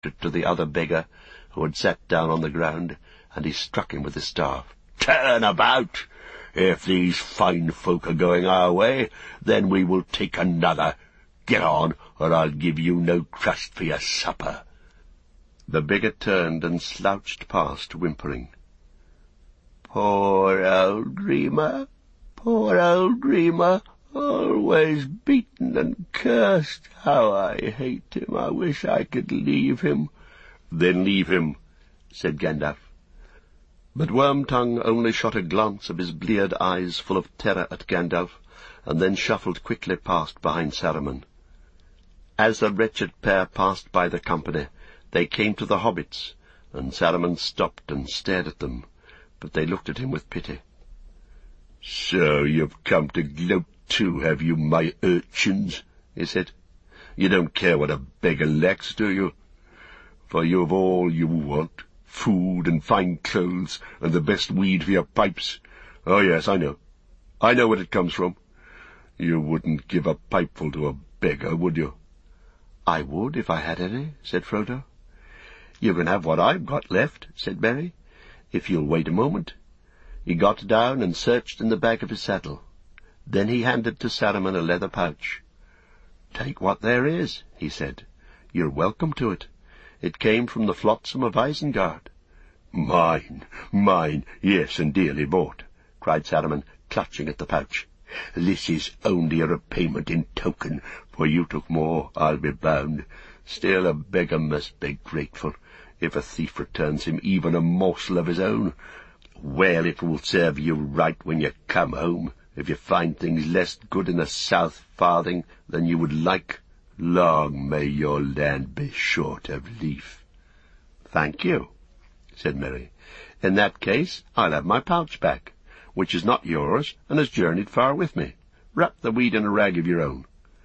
it to the other beggar, who had sat down on the ground, and he struck him with his staff. "Turn about! If these fine folk are going our way, then we will take another. Get on, or I'll give you no crust for your supper." The beggar turned and slouched past, whimpering. "Poor old dreamer, poor old dreamer, always beaten and cursed. How I hate him! I wish I could leave him." "Then leave him," said Gandalf. But Wormtongue only shot a glance of his bleared eyes full of terror at Gandalf, and then shuffled quickly past behind Saruman. As the wretched pair passed by the company, they came to the hobbits, and Saruman stopped and stared at them, but they looked at him with pity. "So you've come to gloat too, have you, my urchins?" he said. "You don't care what a beggar lacks, do you? For you have all you want, food and fine clothes and the best weed for your pipes. Oh, yes, I know. I know where it comes from. You wouldn't give a pipeful to a beggar, would you?" "I would, if I had any," said Frodo. "You can have what I've got left," said Merry, "if you'll wait a moment." He got down and searched in the bag of his saddle. Then he handed to Saruman a leather pouch. "Take what there is," he said. "You're welcome to it. It came from the flotsam of Isengard." "Mine, mine, yes, and dearly bought," cried Saruman, clutching at the pouch. "This is only a repayment in token, for you took more, I'll be bound. Still, a beggar must be grateful, if a thief returns him even a morsel of his own. Well, it will serve you right when you come home, if you find things less good in the South Farthing than you would like. Long may your land be short of leaf." "Thank you," said Merry. "In that case I'll have my pouch back, which is not yours and has journeyed far with me. Wrap the weed in a rag of your own."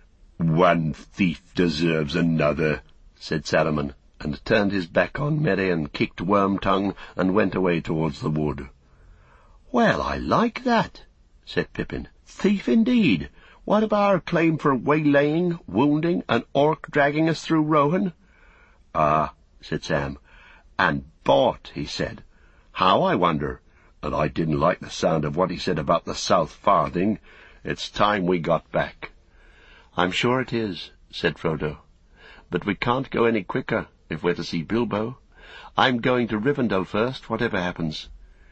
"One thief deserves another," said Saruman, and turned his back on Merry and kicked Wormtongue and went away towards the wood. "Well, I like that," said Pippin. "Thief indeed! What of our claim for waylaying, wounding, and orc dragging us through Rohan?" "Ah," said Sam. "And bought," he said. "How, I wonder? And I didn't like the sound of what he said about the South Farthing. It's time we got back." "I'm sure it is," said Frodo. "But we can't go any quicker if we're to see Bilbo. I'm going to Rivendell first, whatever happens."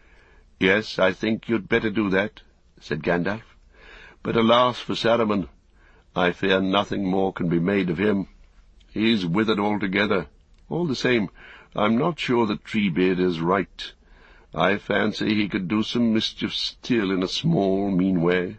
"Yes, I think you'd better do that," said Gandalf. "But alas for Saruman! I fear nothing more can be made of him. He's withered altogether. All the same, I'm not sure that Treebeard is right. I fancy he could do some mischief still in a small, mean way."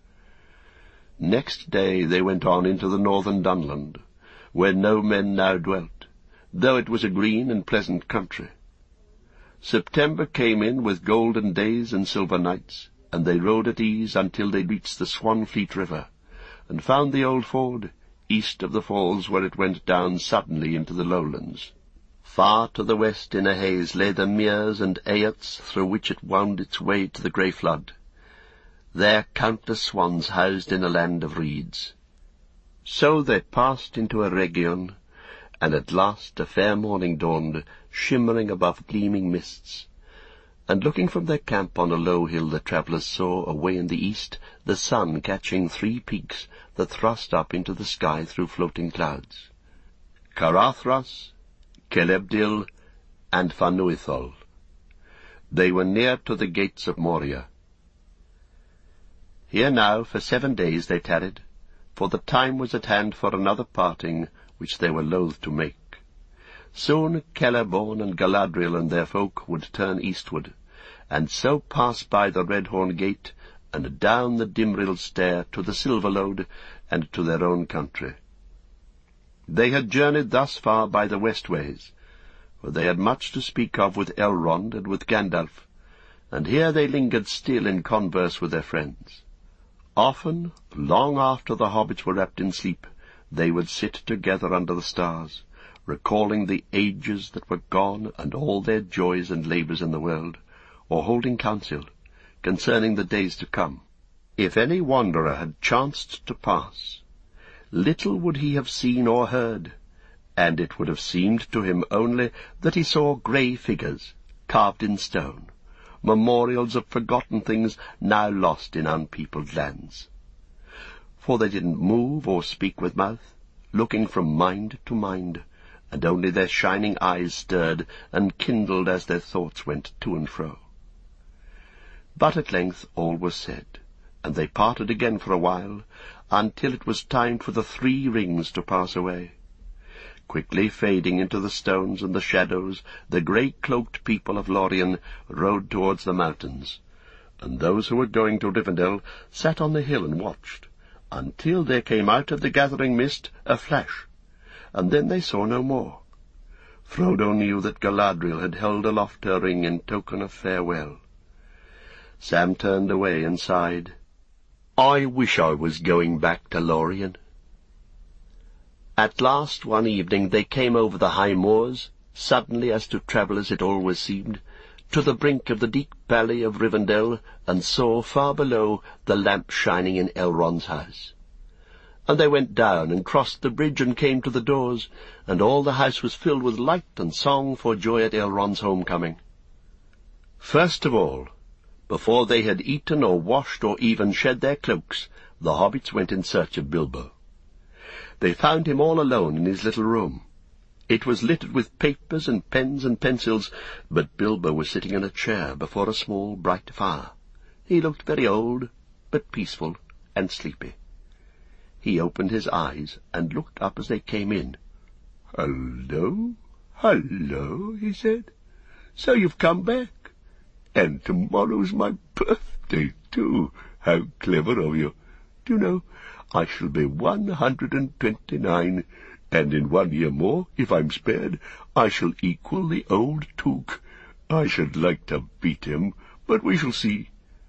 Next day they went on into the northern Dunland, where no men now dwelt, though it was a green and pleasant country. September came in with golden days and silver nights, and they rode at ease until they reached the Swanfleet River, and found the old ford, east of the falls where it went down suddenly into the lowlands. Far to the west in a haze lay the meres and eyots through which it wound its way to the grey flood. There countless swans housed in a land of reeds. So they passed into Eregion, and at last a fair morning dawned, shimmering above gleaming mists. And looking from their camp on a low hill, the travellers saw, away in the east, the sun catching 3 peaks that thrust up into the sky through floating clouds: Carathras, Celebdil, and Fanuithol. They were near to the gates of Moria. Here now for 7 days they tarried, for the time was at hand for another parting, which they were loath to make. Soon Celeborn and Galadriel and their folk would turn eastward, and so pass by the Redhorn Gate and down the Dimril Stair to the Silverlode and to their own country. They had journeyed thus far by the west ways, for they had much to speak of with Elrond and with Gandalf, and here they lingered still in converse with their friends. Often, long after the hobbits were wrapped in sleep, they would sit together under the stars, recalling the ages that were gone and all their joys and labours in the world, or holding counsel concerning the days to come. If any wanderer had chanced to pass, little would he have seen or heard, and it would have seemed to him only that he saw grey figures, carved in stone, memorials of forgotten things now lost in unpeopled lands. For they didn't move or speak with mouth, looking from mind to mind, and only their shining eyes stirred and kindled as their thoughts went to and fro. But at length all was said, and they parted again for a while, until it was time for the 3 rings to pass away. Quickly fading into the stones and the shadows, the grey-cloaked people of Lorien rode towards the mountains, and those who were going to Rivendell sat on the hill and watched, until there came out of the gathering mist a flash, and then they saw no more. Frodo knew that Galadriel had held aloft her ring in token of farewell. Sam turned away and sighed. "I wish I was going back to Lorien." At last, one evening, they came over the high moors, suddenly as to travellers it always seemed, to the brink of the deep valley of Rivendell, and saw far below the lamp shining in Elrond's house. And they went down and crossed the bridge and came to the doors, and all the house was filled with light and song for joy at Elrond's homecoming. First of all, before they had eaten or washed or even shed their cloaks, the hobbits went in search of Bilbo. They found him all alone in his little room. It was littered with papers and pens and pencils, but Bilbo was sitting in a chair before a small bright fire. He looked very old, but peaceful and sleepy. He opened his eyes and looked up as they came in. "Hello, hello," he said. "So you've come back? And tomorrow's my birthday, too. How clever of you. Do you know, I shall be 129, and in 1 year more, if I'm spared, I shall equal the old Took. I should like to beat him, but we shall see."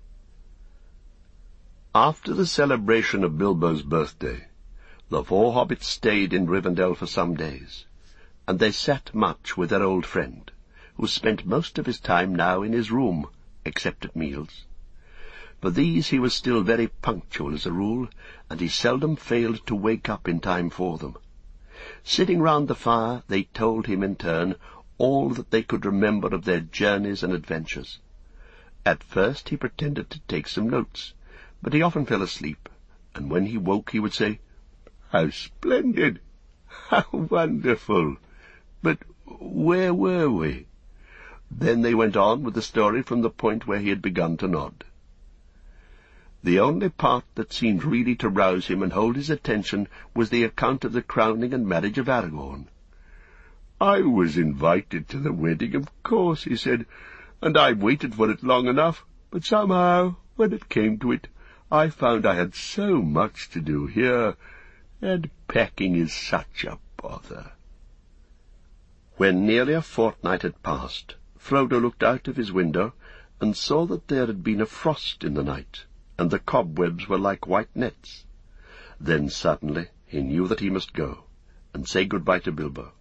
After the celebration of Bilbo's birthday, the 4 hobbits stayed in Rivendell for some days, and they sat much with their old friend, who spent most of his time now in his room, except at meals. For these he was still very punctual as a rule, and he seldom failed to wake up in time for them. Sitting round the fire, they told him in turn all that they could remember of their journeys and adventures. At first he pretended to take some notes, but he often fell asleep, and when he woke he would say, "How splendid! How wonderful! But where were we?" Then they went on with the story from the point where he had begun to nod. The only part that seemed really to rouse him and hold his attention was the account of the crowning and marriage of Aragorn. "I was invited to the wedding, of course," he said, "and I waited for it long enough, but somehow, when it came to it, I found I had so much to do here, and packing is such a bother." When nearly a fortnight had passed, Frodo looked out of his window and saw that there had been a frost in the night, and the cobwebs were like white nets. Then suddenly he knew that he must go, and say good-bye to Bilbo.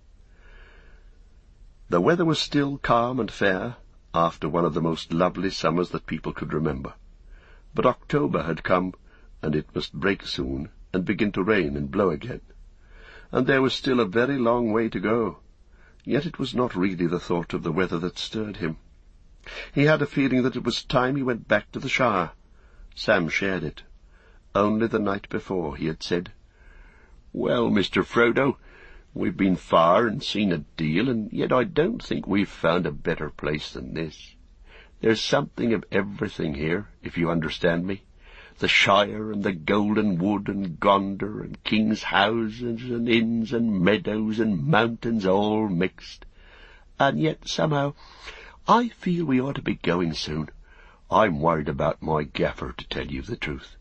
The weather was still calm and fair, after one of the most lovely summers that people could remember. But October had come, and it must break soon, and begin to rain and blow again. And there was still a very long way to go. Yet it was not really the thought of the weather that stirred him. He had a feeling that it was time he went back to the Shire. Sam shared it. Only the night before he had said, "Well, Mr. Frodo, we've been far and seen a deal, and yet I don't think we've found a better place than this. There's something of everything here, if you understand me. The Shire and the Golden Wood and Gondor and kings' houses and inns and meadows and mountains all mixed. And yet, somehow, I feel we ought to be going soon. I'm worried about my gaffer, to tell you the truth."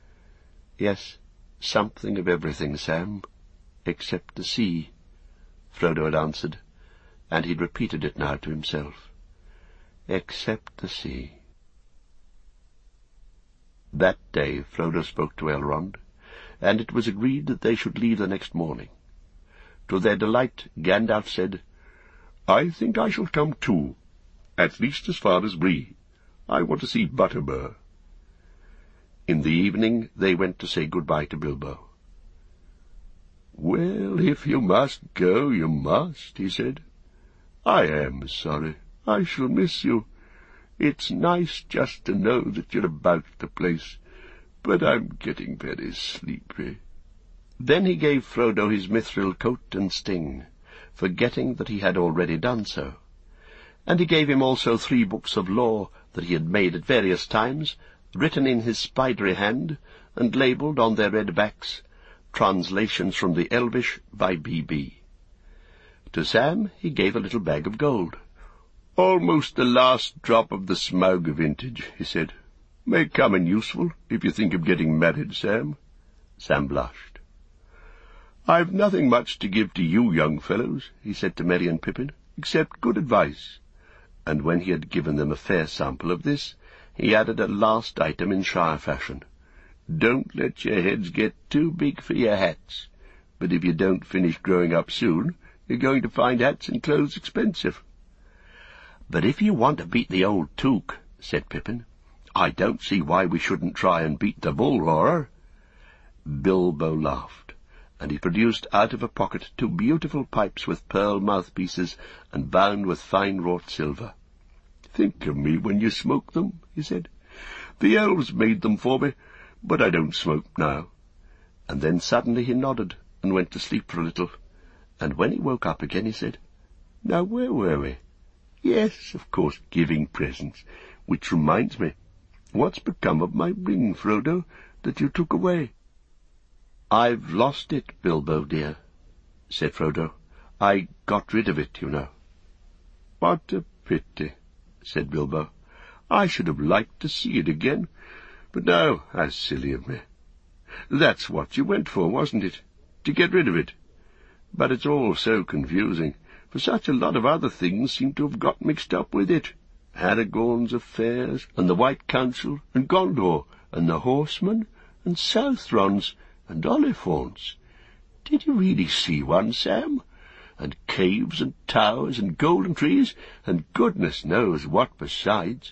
"Yes, something of everything, Sam, except the sea," Frodo had answered, and he'd repeated it now to himself. "Except the sea." That day Frodo spoke to Elrond, and it was agreed that they should leave the next morning. To their delight, Gandalf said, "I think I shall come too, at least as far as Bree. I want to see Butterbur." In the evening they went to say good-bye to Bilbo. "Well, if you must go, you must," he said. "I am sorry. I shall miss you. It's nice just to know that you're about the place, but I'm getting very sleepy." Then he gave Frodo his mithril coat and sting, forgetting that he had already done so. And he gave him also 3 books of lore that he had made at various times, written in his spidery hand, and labelled on their red backs, "Translations from the Elvish by B.B." To Sam he gave a little bag of gold. "Almost the last drop of the Smaug vintage," he said. "May come in useful if you think of getting married, Sam." Sam blushed. "I've nothing much to give to you young fellows," he said to Merry and Pippin, "except good advice." And when he had given them a fair sample of this, he added a last item in Shire fashion. "Don't let your heads get too big for your hats, but if you don't finish growing up soon, you're going to find hats and clothes expensive." "But if you want to beat the old Took," said Pippin, "I don't see why we shouldn't try and beat the Bull-roarer." Bilbo laughed, and he produced out of a pocket 2 beautiful pipes with pearl mouthpieces and bound with fine wrought silver. "Think of me when you smoke them," he said. "The elves made them for me, but I don't smoke now." And then suddenly he nodded and went to sleep for a little, and when he woke up again he said, "Now where were we? Yes, of course, giving presents, which reminds me, what's become of my ring, Frodo, that you took away?" "I've lost it, Bilbo dear," said Frodo. "I got rid of it, you know." "What a pity," said Bilbo. "I should have liked to see it again, but no, how silly of me. That's what you went for, wasn't it? To get rid of it? But it's all so confusing, for such a lot of other things seem to have got mixed up with it. Aragorn's affairs, and the White Council, and Gondor, and the Horsemen, and Southrons, and Oliphants. Did you really see one, Sam? And caves, and towers, and golden trees, and goodness knows what besides.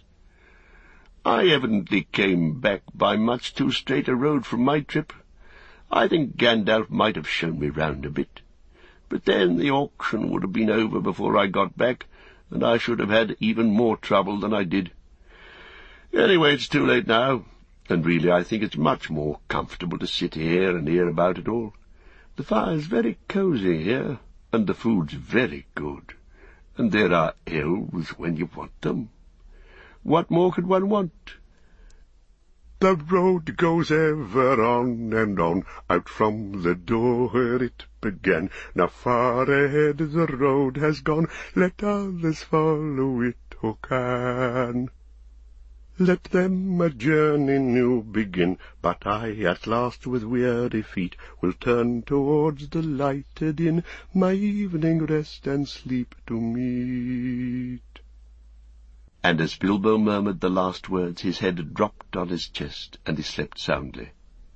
I evidently came back by much too straight a road from my trip. I think Gandalf might have shown me round a bit. But then the auction would have been over before I got back, and I should have had even more trouble than I did. Anyway, it's too late now, and really I think it's much more comfortable to sit here and hear about it all. The fire's very cosy here, and the food's very good, and there are elves when you want them. What more could one want? The road goes ever on and on, out from the door where it began. Now far ahead the road has gone, let others follow it who can. Let them a journey new begin, but I at last with weary feet will turn towards the lighted inn, my evening rest and sleep to meet. And as Bilbo murmured the last words, his head dropped on his chest, and he slept soundly.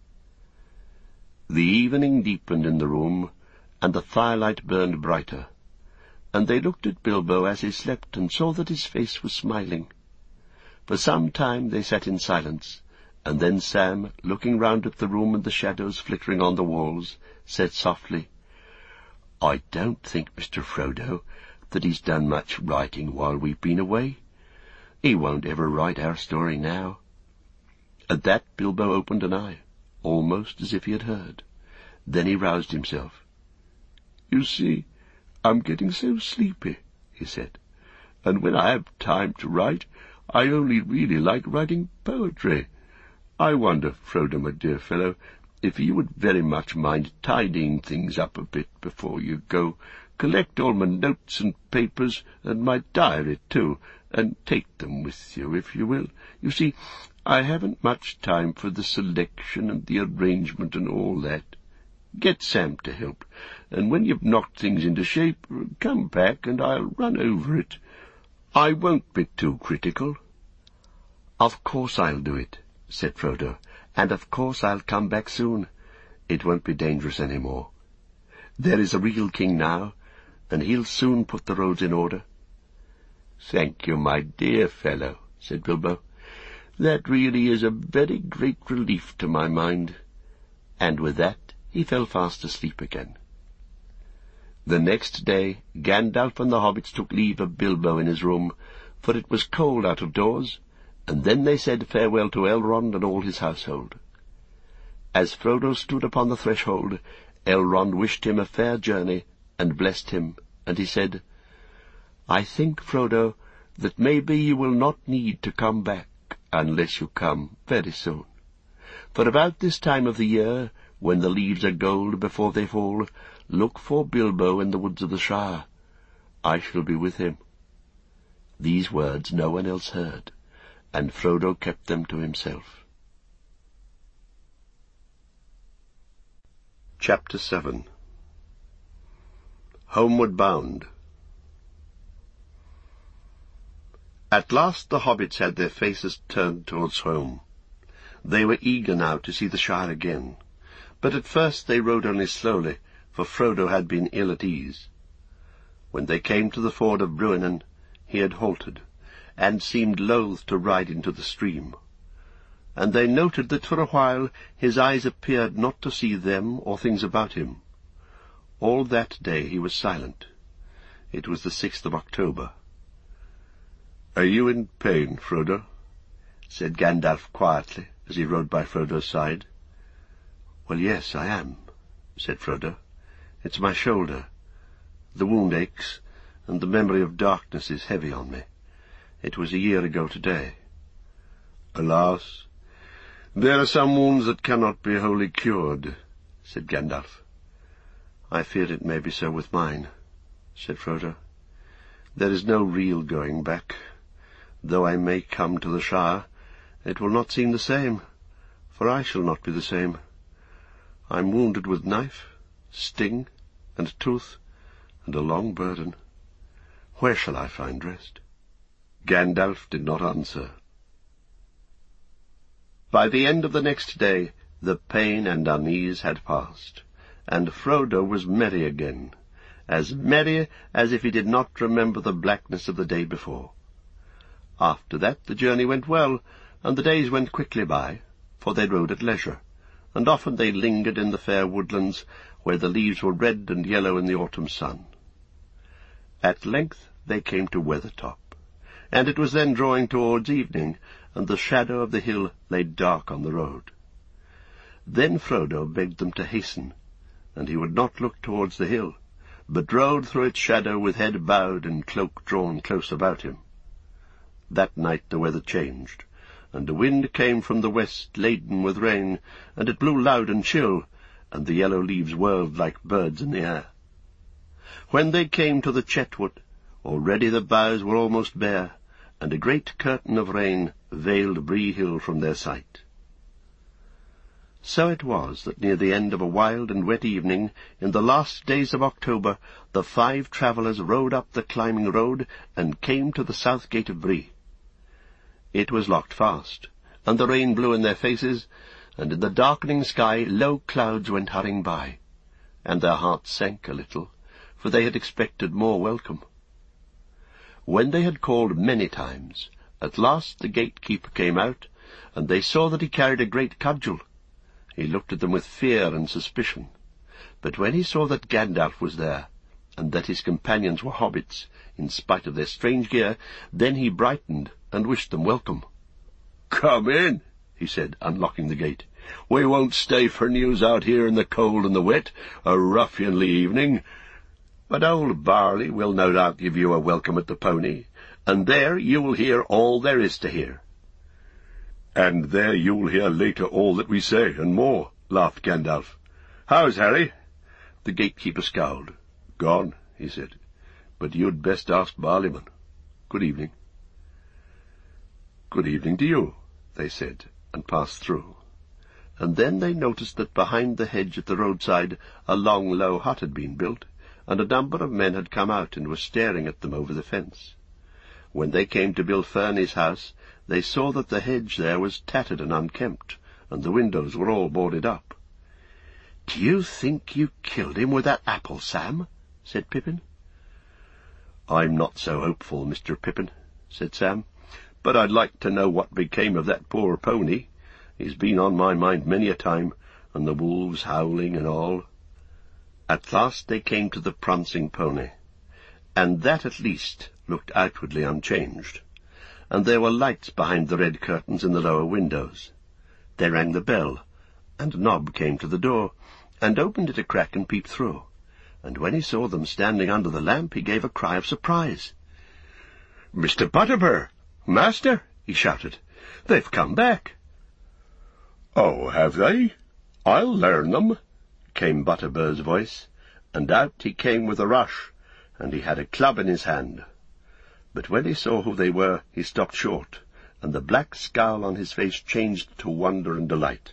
The evening deepened in the room, and the firelight burned brighter, and they looked at Bilbo as he slept, and saw that his face was smiling. For some time they sat in silence, and then Sam, looking round at the room and the shadows flickering on the walls, said softly, "I don't think, Mr. Frodo, that he's done much writing while we've been away. He won't ever write our story now." At that Bilbo opened an eye, almost as if he had heard. Then he roused himself. "You see, I'm getting so sleepy," he said, "and when I have time to write, I only really like writing poetry. I wonder, Frodo, my dear fellow, if you would very much mind tidying things up a bit before you go. Collect all my notes and papers, and my diary too, and take them with you, if you will. You see, I haven't much time for the selection and the arrangement and all that. Get Sam to help, and when you've knocked things into shape, come back and I'll run over it. I won't be too critical." "Of course I'll do it," said Frodo, "and of course I'll come back soon. It won't be dangerous any more. There is a real king now, and he'll soon put the roads in order." "Thank you, my dear fellow," said Bilbo. "That really is a very great relief to my mind." And with that he fell fast asleep again. The next day Gandalf and the hobbits took leave of Bilbo in his room, for it was cold out of doors, and then they said farewell to Elrond and all his household. As Frodo stood upon the threshold, Elrond wished him a fair journey, and blessed him, and he said, "I think, Frodo, that maybe you will not need to come back, unless you come very soon. For about this time of the year, when the leaves are gold before they fall, look for Bilbo in the woods of the Shire. I shall be with him." These words no one else heard, and Frodo kept them to himself. Chapter 7. Homeward Bound. At last the hobbits had their faces turned towards home. They were eager now to see the Shire again, but at first they rode only slowly, for Frodo had been ill at ease. When they came to the ford of Bruinen, he had halted, and seemed loath to ride into the stream, and they noted that for a while his eyes appeared not to see them or things about him. All that day he was silent. It was the 6th of October. "Are you in pain, Frodo?" said Gandalf quietly, as he rode by Frodo's side. "Well, yes, I am," said Frodo. "It's my shoulder. The wound aches, and the memory of darkness is heavy on me. It was a year ago today." "Alas, there are some wounds that cannot be wholly cured," said Gandalf. "I fear it may be so with mine," said Frodo. "There is no real going back. Though I may come to the Shire, it will not seem the same, for I shall not be the same. I'm wounded with knife, sting, and tooth, and a long burden. Where shall I find rest?" Gandalf did not answer. By the end of the next day, the pain and unease had passed, and Frodo was merry again, as merry as if he did not remember the blackness of the day before. After that the journey went well, and the days went quickly by, for they rode at leisure, and often they lingered in the fair woodlands, where the leaves were red and yellow in the autumn sun. At length they came to Weathertop, and it was then drawing towards evening, and the shadow of the hill lay dark on the road. Then Frodo begged them to hasten, and he would not look towards the hill, but rode through its shadow with head bowed and cloak drawn close about him. That night the weather changed, and a wind came from the west laden with rain, and it blew loud and chill, and the yellow leaves whirled like birds in the air. When they came to the Chetwood, already the boughs were almost bare, and a great curtain of rain veiled Bree Hill from their sight. So it was that near the end of a wild and wet evening, in the last days of October, the 5 travellers rode up the climbing road and came to the south gate of Bree. It was locked fast, and the rain blew in their faces, and in the darkening sky low clouds went hurrying by, and their hearts sank a little, for they had expected more welcome. When they had called many times, at last the gatekeeper came out, and they saw that he carried a great cudgel. He looked at them with fear and suspicion, but when he saw that Gandalf was there, and that his companions were hobbits, in spite of their strange gear, then he brightened and wished them welcome. "Come in," he said, unlocking the gate. "We won't stay for news out here in the cold and the wet, a ruffianly evening. But old Barley will no doubt give you a welcome at the pony, and there you will hear all there is to hear." "And there you will hear later all that we say, and more," laughed Gandalf. "How's Harry?" The gatekeeper scowled. "Gone," he said. "But you'd best ask Barleyman. Good evening." "Good evening to you," they said, and passed through. And then they noticed that behind the hedge at the roadside a long, low hut had been built, and a number of men had come out and were staring at them over the fence. When they came to Bill Ferny's house, they saw that the hedge there was tattered and unkempt, and the windows were all boarded up. "Do you think you killed him with that apple, Sam?" said Pippin. "I'm not so hopeful, Mr. Pippin," said Sam, "but I'd like to know what became of that poor pony. He's been on my mind many a time, and the wolves howling and all." At last they came to the prancing pony, and that at least looked outwardly unchanged, and there were lights behind the red curtains in the lower windows. They rang the bell, and Nob came to the door, and opened it a crack and peeped through, and when he saw them standing under the lamp he gave a cry of surprise. "Mr. Butterbur! Master!" he shouted. "They've come back." "Oh, have they? I'll learn them," came Butterbur's voice, and out he came with a rush, and he had a club in his hand. But when he saw who they were, he stopped short, and the black scowl on his face changed to wonder and delight.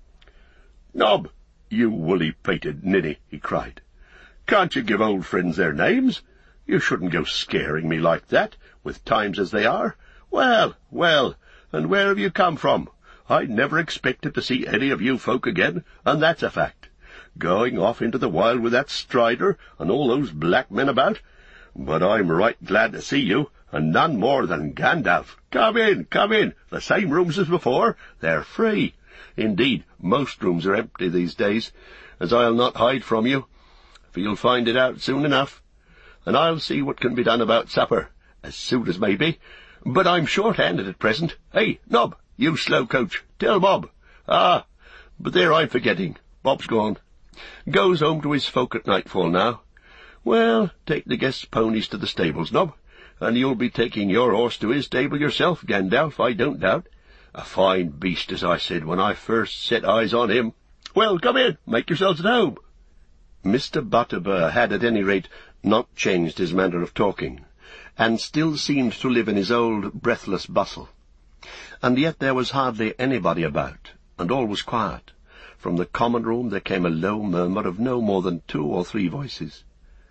"Nob, you woolly-pated ninny," he cried, "can't you give old friends their names? You shouldn't go scaring me like that, with times as they are. Well, well, and where have you come from? I never expected to see any of you folk again, and that's a fact. Going off into the wild with that Strider, and all those black men about. But I'm right glad to see you, and none more than Gandalf. Come in, the same rooms as before. They're free. Indeed, most rooms are empty these days, as I'll not hide from you, for you'll find it out soon enough. And I'll see what can be done about supper, as soon as may be, but I'm short-handed at present. Hey, Nob, you slow coach, tell Bob. Ah, but there I'm forgetting. Bob's gone. Goes home to his folk at nightfall now. Well, take the guests' ponies to the stables, Nob, and you'll be taking your horse to his stable yourself, Gandalf, I don't doubt. A fine beast, as I said when I first set eyes on him. Well, come in, make yourselves at home." Mr. Butterbur had at any rate not changed his manner of talking, and still seemed to live in his old breathless bustle. And yet there was hardly anybody about, and all was quiet. From the common room there came a low murmur of no more than 2 or 3 voices.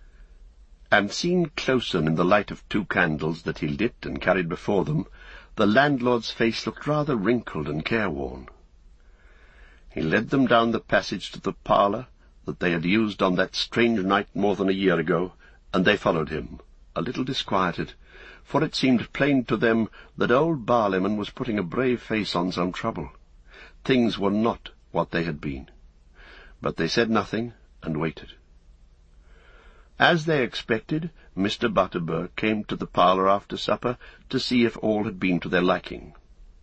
And seen closer in the light of 2 candles that he lit and carried before them, the landlord's face looked rather wrinkled and careworn. He led them down the passage to the parlour that they had used on that strange night more than a year ago, and they followed him, a little disquieted, for it seemed plain to them that old Barleyman was putting a brave face on some trouble. Things were not what they had been. But they said nothing, and waited. As they expected, Mr. Butterbur came to the parlour after supper to see if all had been to their liking.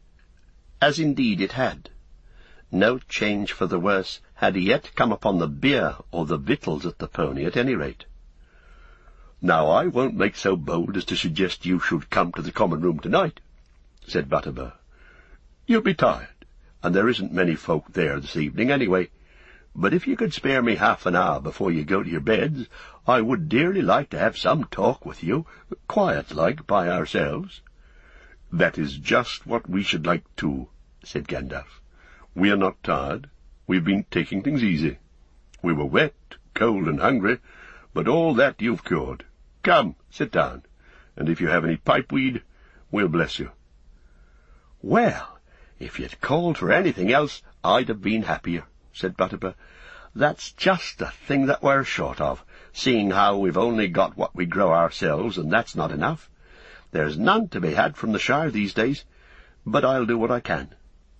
As indeed it had. No change for the worse had yet come upon the beer or the victuals at the Pony, at any rate. "Now I won't make so bold as to suggest you should come to the common room tonight," said Butterbur. "You'll be tired, and there isn't many folk there this evening anyway. But if you could spare me half an hour before you go to your beds, I would dearly like to have some talk with you, quiet-like, by ourselves." "That is just what we should like too," said Gandalf. "We are not tired. We've been taking things easy. We were wet, cold, and hungry, but all that you've cured. Come, sit down, and if you have any pipeweed, we'll bless you." "Well, if you'd called for anything else, I'd have been happier," said Butterbur. "That's just the thing that we're short of, seeing how we've only got what we grow ourselves, and that's not enough. There's none to be had from the Shire these days, but I'll do what I can."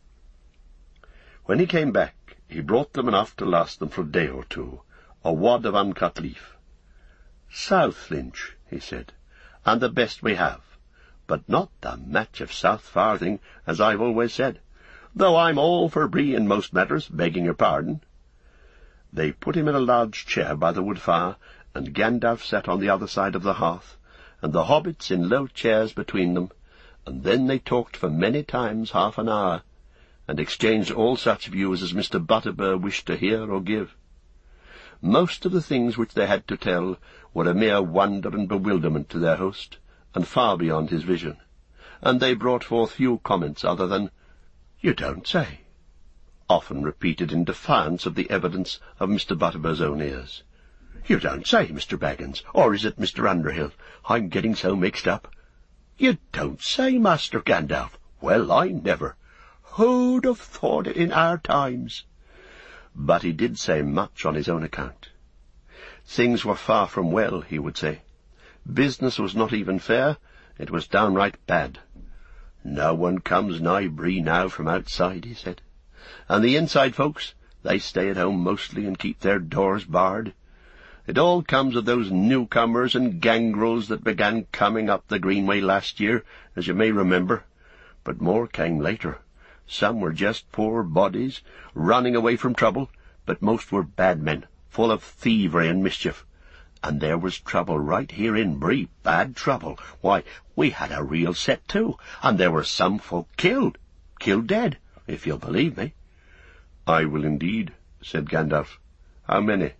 When he came back, he brought them enough to last them for a day or 2, a wad of uncut leaf. "South Flintch," he said, "and the best we have, but not the match of South Farthing, as I've always said, though I'm all for brie in most matters, begging your pardon." They put him in a large chair by the wood fire, and Gandalf sat on the other side of the hearth, and the hobbits in low chairs between them, and then they talked for many times half an hour, and exchanged all such views as Mr. Butterbur wished to hear or give. Most of the things which they had to tell were a mere wonder and bewilderment to their host, and far beyond his vision, and they brought forth few comments other than, "You don't say," often repeated in defiance of the evidence of Mr. Butterbur's own ears. "You don't say, Mr. Baggins, or is it Mr. Underhill? I'm getting so mixed up." "You don't say, Master Gandalf? Well, I never. Who'd have thought it in our times?" But he did say much on his own account. Things were far from well, he would say. Business was not even fair, it was downright bad. "No one comes nigh Bree now from outside," he said, "and the inside folks, they stay at home mostly and keep their doors barred. It all comes of those newcomers and gangrels that began coming up the Greenway last year, as you may remember. But more came later. Some were just poor bodies, running away from trouble, but most were bad men, full of thievery and mischief. And there was trouble right here in Bree, bad trouble. Why, we had a real set too, and there were some folk killed dead, if you'll believe me. I will indeed, said Gandalf. How many?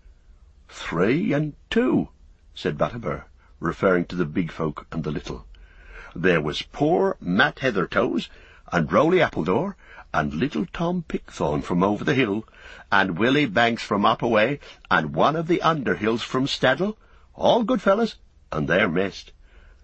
3 and 2, said Butterbur, referring to the big folk and the little. There was poor Matt Heathertoes, and Rowley Appledore, and little Tom Pickthorn from over the hill, and Willie Banks from up away, and one of the Underhills from Staddle, all good fellows, and they're missed.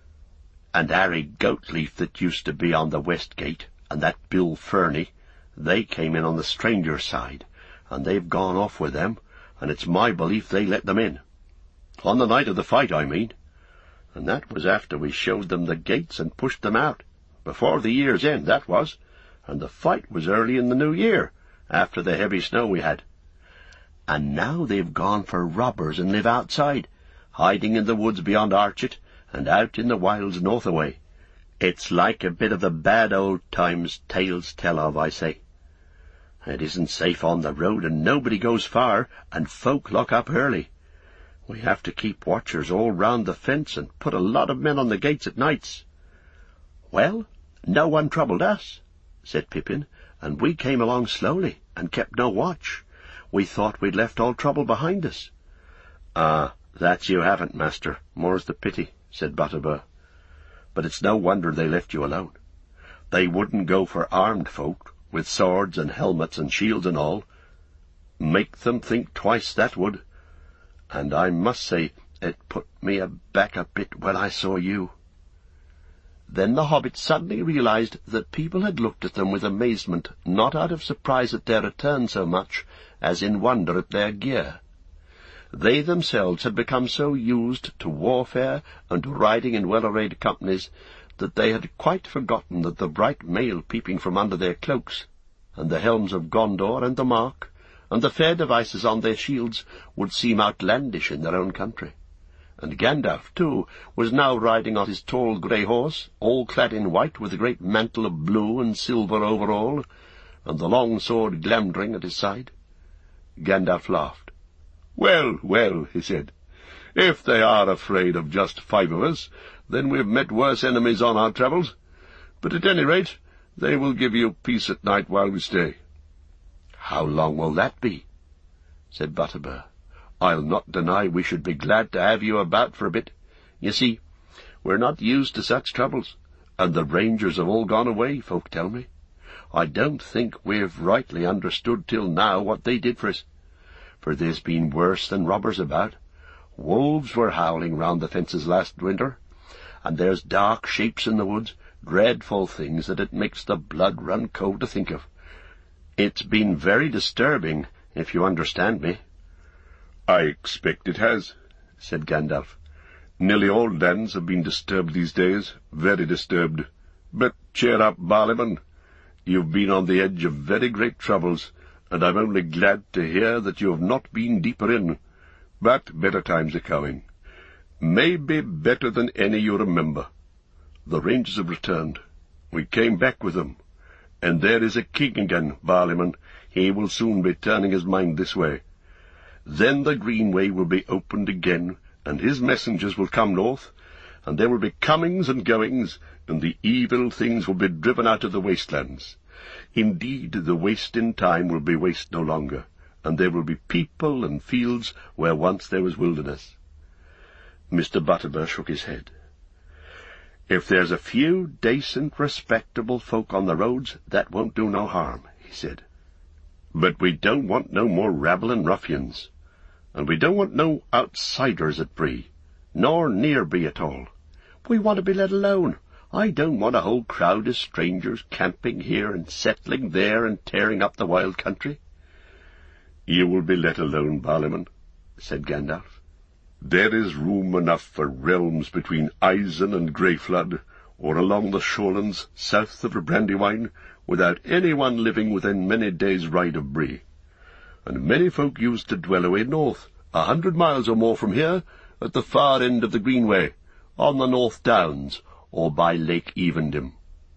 And Harry Goatleaf that used to be on the West Gate, and that Bill Fernie, they came in on the stranger side, and they've gone off with them, and it's my belief they let them in. On the night of the fight, I mean. And that was after we showed them the gates and pushed them out. Before the year's end, that was. And the fight was early in the new year, after the heavy snow we had. And now they've gone for robbers and live outside, hiding in the woods beyond Archet, and out in the wilds north away. It's like a bit of the bad old times tales tell of, I say. It isn't safe on the road, and nobody goes far, and folk lock up early. We have to keep watchers all round the fence, and put a lot of men on the gates at nights. Well, no one troubled us, said Pippin, and we came along slowly, and kept no watch. We thought we'd left all trouble behind us. Ah, that you haven't, master, more's the pity, said Butterbur. But it's no wonder they left you alone. They wouldn't go for armed folk, with swords and helmets and shields and all. Make them think twice, that would. And I must say, it put me aback a bit when I saw you. Then the hobbits suddenly realized that people had looked at them with amazement, not out of surprise at their return so much as in wonder at their gear. They themselves had become so used to warfare and to riding in well-arrayed companies that they had quite forgotten that the bright mail peeping from under their cloaks, and the helms of Gondor and the Mark, and the fair devices on their shields would seem outlandish in their own country. And Gandalf, too, was now riding on his tall grey horse, all clad in white, with a great mantle of blue and silver over all, and the long sword glamdring at his side. Gandalf laughed. Well, well, he said, if they are afraid of just 5 of us, then we've met worse enemies on our travels. But at any rate, they will give you peace at night while we stay. How long will that be? Said Butterbur. I'll not deny we should be glad to have you about for a bit. You see, we're not used to such troubles, and the rangers have all gone away, folk tell me. I don't think we've rightly understood till now what they did for us, for there's been worse than robbers about. Wolves were howling round the fences last winter, and there's dark shapes in the woods, dreadful things that it makes the blood run cold to think of. It's been very disturbing, if you understand me. I expect it has, said Gandalf. Nearly all lands have been disturbed these days, very disturbed. But cheer up, Barliman. You've been on the edge of very great troubles, and I'm only glad to hear that you have not been deeper in. But better times are coming. Maybe better than any you remember. The rangers have returned. We came back with them. And there is a king again, Barliman. He will soon be turning his mind this way. Then the Greenway will be opened again, and his messengers will come north, and there will be comings and goings, and the evil things will be driven out of the wastelands. Indeed, the waste in time will be waste no longer, and there will be people and fields where once there was wilderness. Mr. Butterbur shook his head. If there's a few decent, respectable folk on the roads, that won't do no harm, he said. But we don't want no more rabble and ruffians, and we don't want no outsiders at Bree, nor near Bree at all. We want to be let alone. I don't want a whole crowd of strangers camping here and settling there and tearing up the wild country. You will be let alone, Barliman, said Gandalf. There is room enough for realms between Isen and Greyflood, or along the shorelands south of Brandywine, without anyone living within many days' ride of Bree. And many folk used to dwell away north, 100 miles or more from here, at the far end of the Greenway, on the North Downs, or by Lake Evendom."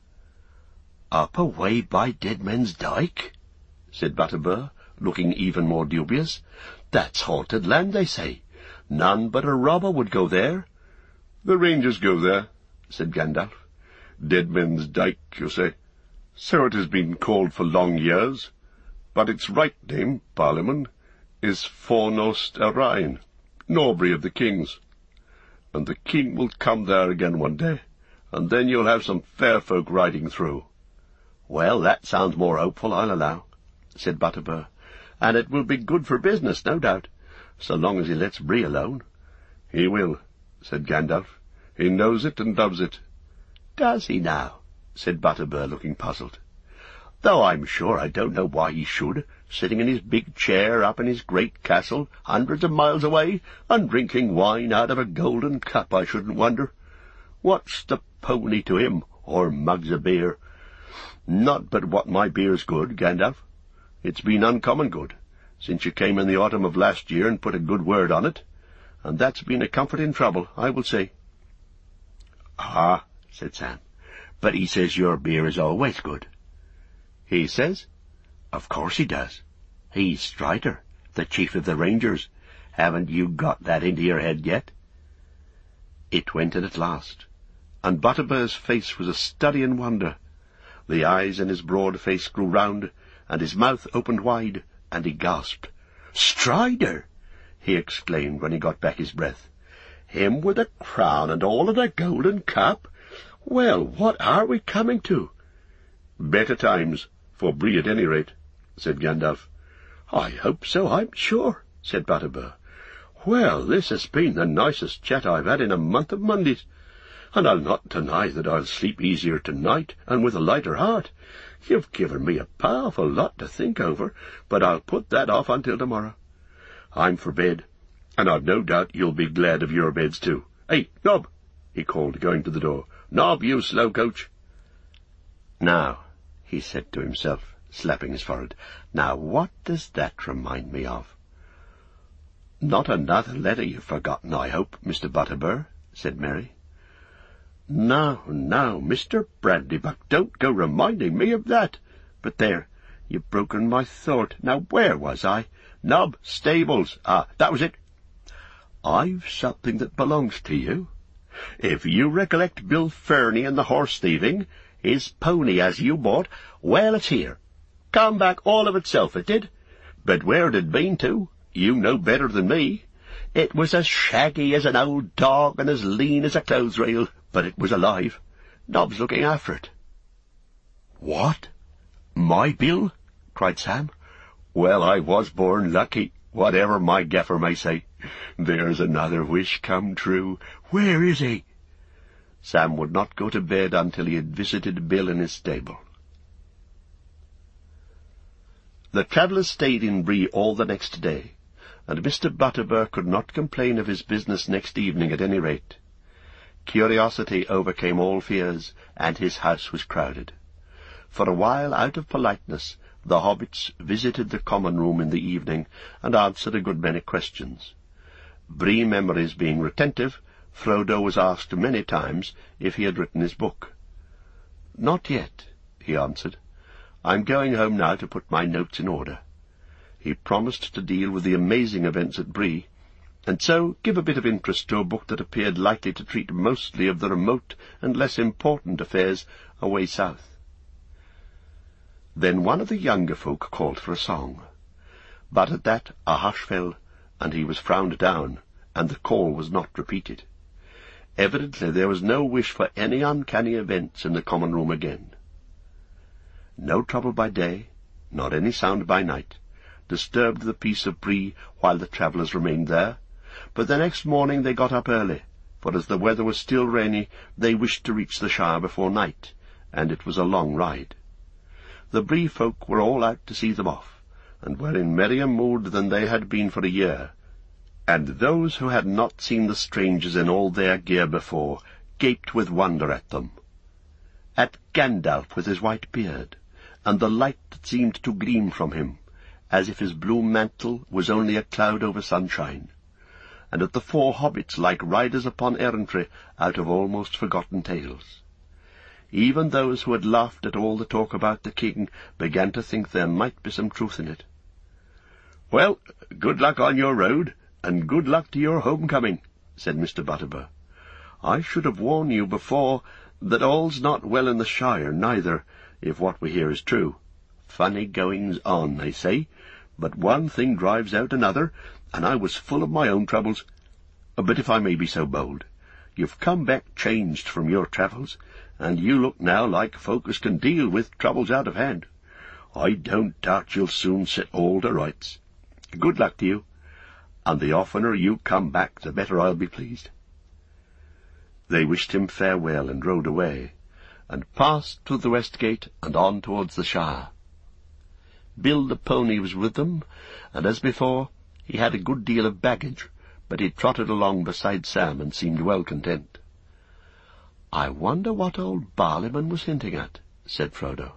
"Up away by Deadman's Dyke?" said Butterbur, looking even more dubious. "That's haunted land, they say. None but a robber would go there." "The rangers go there," said Gandalf. "Deadman's Dyke, you say. So it has been called for long years, but its right name, Parliament, is Fornost Arrine, Norbury of the King's. And the King will come there again one day, and then you'll have some fair folk riding through." "Well, that sounds more hopeful, I'll allow," said Butterbur, "and it will be good for business, no doubt, so long as he lets Bree alone." "He will," said Gandalf. "He knows it and loves it." "Does he now?" said Butterbur, looking puzzled. "Though I'm sure I don't know why he should, sitting in his big chair up in his great castle, hundreds of miles away, and drinking wine out of a golden cup, I shouldn't wonder. What's the pony to him, or mugs of beer? Not but what my beer's good, Gandalf. It's been uncommon good, since you came in the autumn of last year and put a good word on it, and that's been a comfort in trouble, I will say." "Ah," said Sam, "but he says your beer is always good." "He says?" "Of course he does. He's Strider, the chief of the Rangers. Haven't you got that into your head yet?" It went in at last, and Butterbur's face was a study in wonder. The eyes in his broad face grew round, and his mouth opened wide, and he gasped. "Strider!" he exclaimed when he got back his breath. "Him with a crown and all, and a golden cup? Well, what are we coming to?" "Better times, for Bree at any rate," said Gandalf. "I hope so, I'm sure," said Butterbur. "Well, this has been the nicest chat I've had in a month of Mondays, and I'll not deny that I'll sleep easier tonight, and with a lighter heart. You've given me a powerful lot to think over, but I'll put that off until tomorrow. I'm for bed, and I've no doubt you'll be glad of your beds too. Hey, Nob!" he called, going to the door. "Nob, you slow coach!" "Now," he said to himself, slapping his forehead, "now what does that remind me of?" "Not another letter you've forgotten, I hope, Mr. Butterbur," said Mary. "No, no, Mr. Brandybuck, don't go reminding me of that. But there, you've broken my thought. Now, where was I? Nob, stables. Ah, that was it. I've something that belongs to you. If you recollect Bill Fernie and the horse thieving, his pony as you bought, well, it's here. Come back all of itself, it did. But where it had been to, you know better than me. It was as shaggy as an old dog and as lean as a clothes rail, but it was alive. Nob's looking after it." "What? My Bill?" cried Sam. "Well, I was born lucky, whatever my gaffer may say. There's another wish come true. Where is he?" Sam would not go to bed until he had visited Bill in his stable. The travellers stayed in Bree all the next day, and Mr. Butterbur could not complain of his business next evening at any rate. Curiosity overcame all fears, and his house was crowded. For a while, out of politeness, the hobbits visited the common room in the evening, and answered a good many questions. Bree memories being retentive, Frodo was asked many times if he had written his book. "Not yet," he answered. "I'm going home now to put my notes in order." He promised to deal with the amazing events at Bree, and so give a bit of interest to a book that appeared likely to treat mostly of the remote and less important affairs away south. Then one of the younger folk called for a song, but at that a hush fell, and he was frowned down, and the call was not repeated. Evidently there was no wish for any uncanny events in the common room again. No trouble by day, nor any sound by night, disturbed the peace of Bree while the travellers remained there, but the next morning they got up early, for as the weather was still rainy, they wished to reach the Shire before night, and it was a long ride. The Bree folk were all out to see them off, and were in merrier mood than they had been for a year, and those who had not seen the strangers in all their gear before gaped with wonder at them. At Gandalf with his white beard, and the light that seemed to gleam from him, as if his blue mantle was only a cloud over sunshine, and at the four hobbits like riders upon errantry out of almost forgotten tales. Even those who had laughed at all the talk about the king began to think there might be some truth in it. "Well, good luck on your road, and good luck to your homecoming," said Mr. Butterbur. "I should have warned you before that all's not well in the Shire, neither, if what we hear is true. Funny goings-on, they say, but one thing drives out another, and I was full of my own troubles. But if I may be so bold, you've come back changed from your travels, and you look now like folk as can deal with troubles out of hand. I don't doubt you'll soon set all to rights. Good luck to you, and the oftener you come back, the better I'll be pleased." They wished him farewell and rode away, and passed through the west gate and on towards the Shire. Bill the pony was with them, and as before he had a good deal of baggage, but he trotted along beside Sam and seemed well content. "I wonder what old Barleyman was hinting at," said Frodo.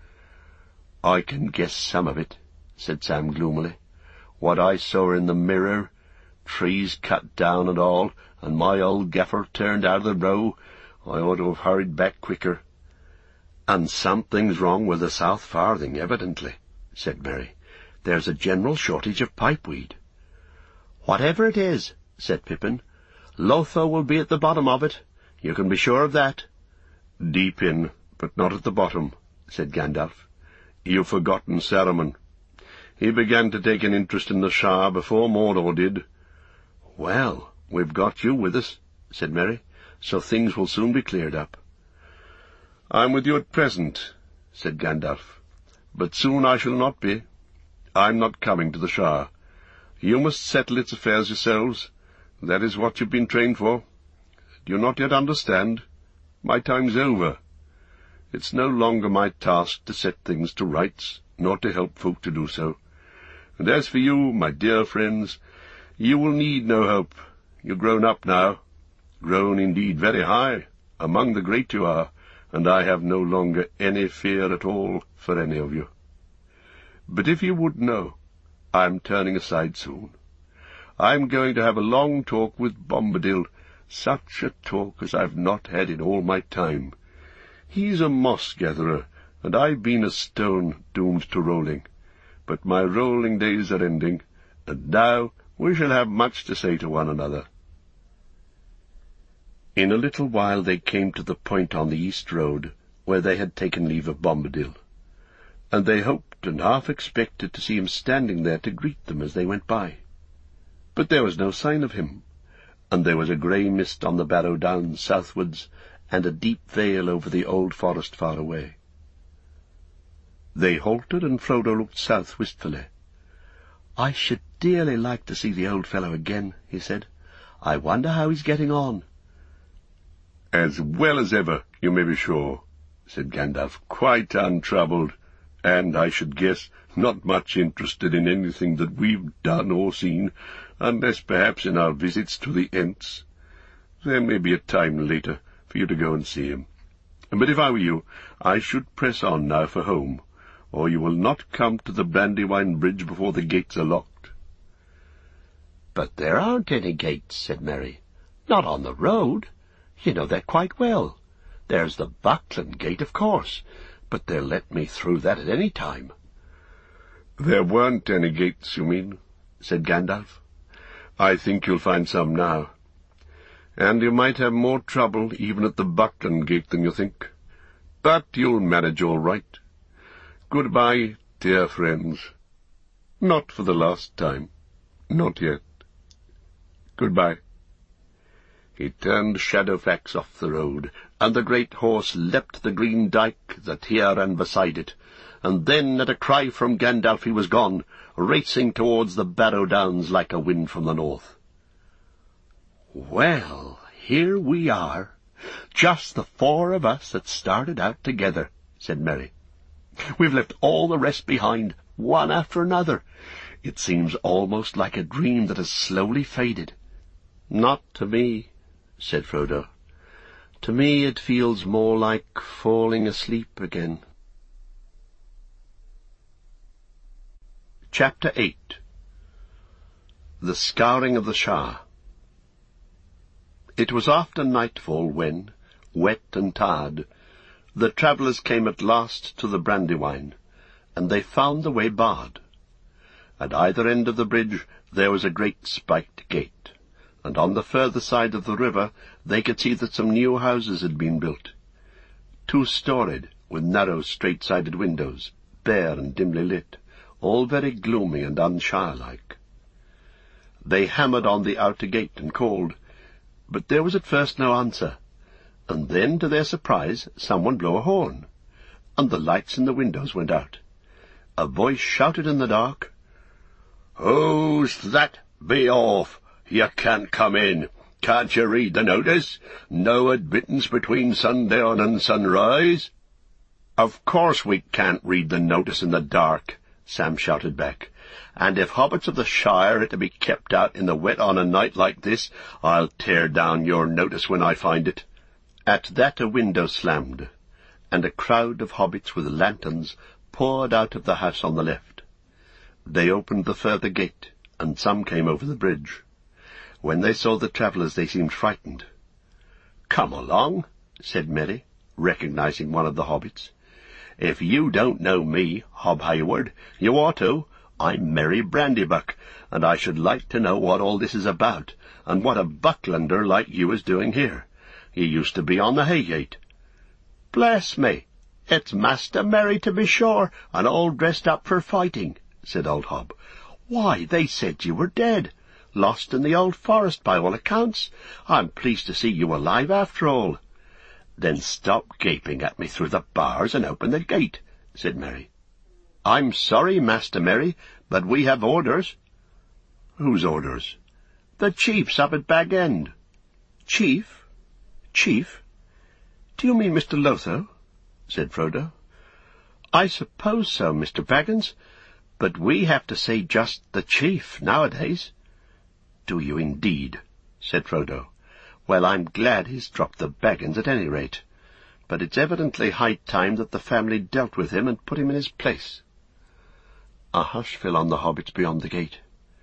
"I can guess some of it," said Sam gloomily. "What I saw in the mirror, trees cut down and all, and my old gaffer turned out of the row, I ought to have hurried back quicker." "And something's wrong with the South Farthing, evidently," said Merry. "There's a general shortage of pipeweed." "Whatever it is," said Pippin, "Lotho will be at the bottom of it. You can be sure of that." "Deep in, but not at the bottom," said Gandalf. "You've forgotten Saruman. He began to take an interest in the Shire before Mordor did." "Well, we've got you with us," said Merry, "so things will soon be cleared up." "I'm with you at present," said Gandalf, "but soon I shall not be. I'm not coming to the Shire. You must settle its affairs yourselves. That is what you've been trained for. Do you not yet understand? My time's over. It's no longer my task to set things to rights, nor to help folk to do so. And as for you, my dear friends, you will need no help. You're grown up now, grown indeed very high, among the great you are, and I have no longer any fear at all for any of you. But if you would know, I'm turning aside soon. I'm going to have a long talk with Bombadil, such a talk as I've not had in all my time. He's a moss-gatherer, and I've been a stone doomed to rolling. But my rolling days are ending, and now we shall have much to say to one another." In a little while they came to the point on the east road where they had taken leave of Bombadil, and they hoped and half expected to see him standing there to greet them as they went by. But there was no sign of him, and there was a grey mist on the Barrow Downs southwards, and a deep veil over the old forest far away. They halted, and Frodo looked south wistfully. "I should dearly like to see the old fellow again," he said. "I wonder how he's getting on." "As well as ever, you may be sure," said Gandalf, "quite untroubled, and, I should guess, not much interested in anything that we've done or seen, unless perhaps in our visits to the Ents. There may be a time later for you to go and see him. But if I were you, I should press on now for home, or you will not come to the Brandywine Bridge before the gates are locked." "But there aren't any gates," said Merry. "Not on the road. You know that quite well. There's the Buckland Gate, of course, but they'll let me through that at any time." "There weren't any gates, you mean," said Gandalf. "I think you'll find some now. And you might have more trouble even at the Buckland Gate than you think. But you'll manage all right. Goodbye, dear friends. Not for the last time. Not yet. Goodbye." He turned Shadowfax off the road, and the great horse leapt the green dyke that here ran beside it, and then at a cry from Gandalf he was gone, racing towards the Barrow Downs like a wind from the north. "Well, here we are, just the four of us that started out together," said Merry. "We've left all the rest behind, one after another. It seems almost like a dream that has slowly faded." "Not to me," said Frodo. "To me it feels more like falling asleep again." Chapter 8. The Scouring of the Shire. It was after nightfall when, wet and tired, the travellers came at last to the Brandywine, and they found the way barred. At either end of the bridge there was a great spiked gate, and on the further side of the river they could see that some new houses had been built, two-storied, with narrow straight-sided windows, bare and dimly lit, all very gloomy and unshire-like. They hammered on the outer gate and called, but there was at first no answer, and then, to their surprise, someone blew a horn, and the lights in the windows went out. A voice shouted in the dark, "Who's that? Be off! You can't come in. Can't you read the notice? No admittance between sundown and sunrise." "Of course we can't read the notice in the dark," Sam shouted back. "And if hobbits of the Shire are to be kept out in the wet on a night like this, I'll tear down your notice when I find it." At that a window slammed, and a crowd of hobbits with lanterns poured out of the house on the left. They opened the further gate, and some came over the bridge. When they saw the travellers they seemed frightened. "Come along," said Merry, recognizing one of the hobbits. "If you don't know me, Hob Hayward, you ought to. I'm Merry Brandybuck, and I should like to know what all this is about, and what a Bucklander like you is doing here. You used to be on the Haygate." "Bless me, it's Master Merry to be sure, and all dressed up for fighting," said old Hob. "Why, they said you were dead, lost in the old forest by all accounts. I'm pleased to see you alive after all." "Then stop gaping at me through the bars and open the gate," said Merry. "I'm sorry, Master Merry, but we have orders." "Whose orders?" "The chief's up at Bag End." "Chief? Chief? Do you mean Mr. Lotho?" said Frodo. "I suppose so, Mr. Baggins, but we have to say just the chief nowadays." "Do you indeed?" said Frodo. "Well, I'm glad he's dropped the Baggins at any rate, but it's evidently high time that the family dealt with him and put him in his place." A hush fell on the hobbits beyond the gate.